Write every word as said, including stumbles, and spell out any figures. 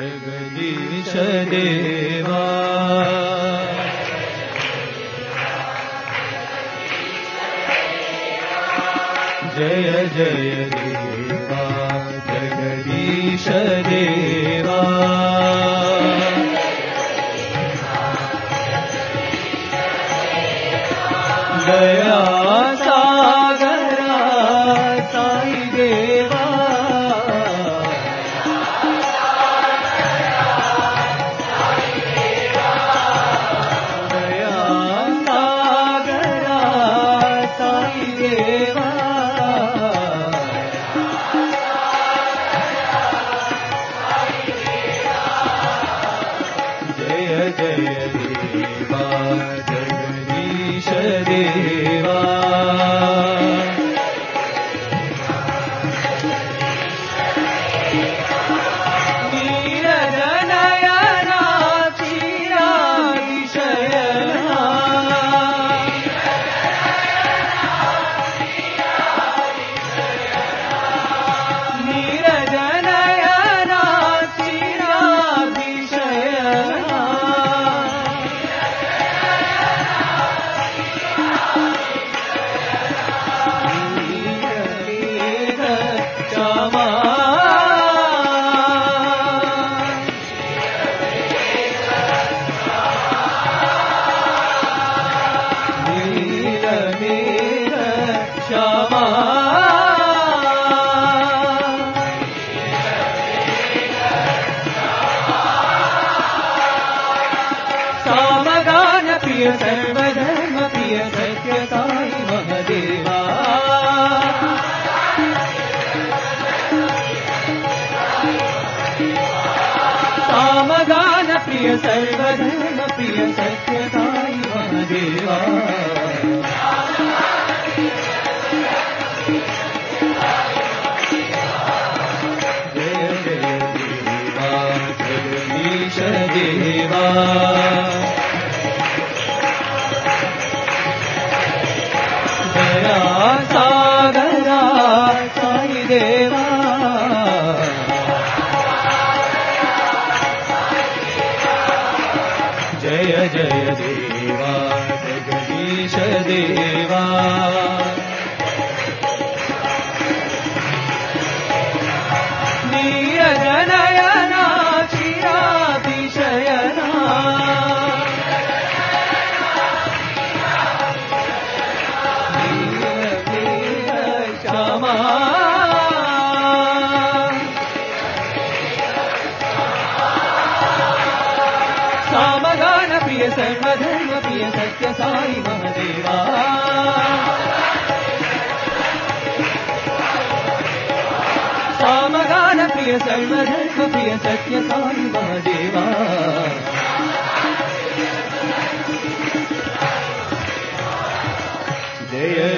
जगदीश देवा जय जय देवा जगदीश देवा दया सागरा साई देवा दया सागरा साई देवा जय जय देवा जगदीश देवा नीरजनयना चिरादिशयना नीरजनयना चिरादिशयना क्षमा नीर नीर क्षमा सामगान प्रिय सर्वधर्म प्रिय सत्य साई महदेवा सामगान प्रिय सर्वधर्म प्रिय सत्य साई महदेवा जय जय देवा जगदीश देवा दया सागरा साई देवा जय जय देवा जगदीश देवा नीरजनयना चिरादिशयना नीर नीर क्षमा सामगान प्रिय सर्वधर्म प्रिय सत्य साई महदेवा सामगान प्रिय सर्वधर्म प्रिय सत्य साई महदेवा जय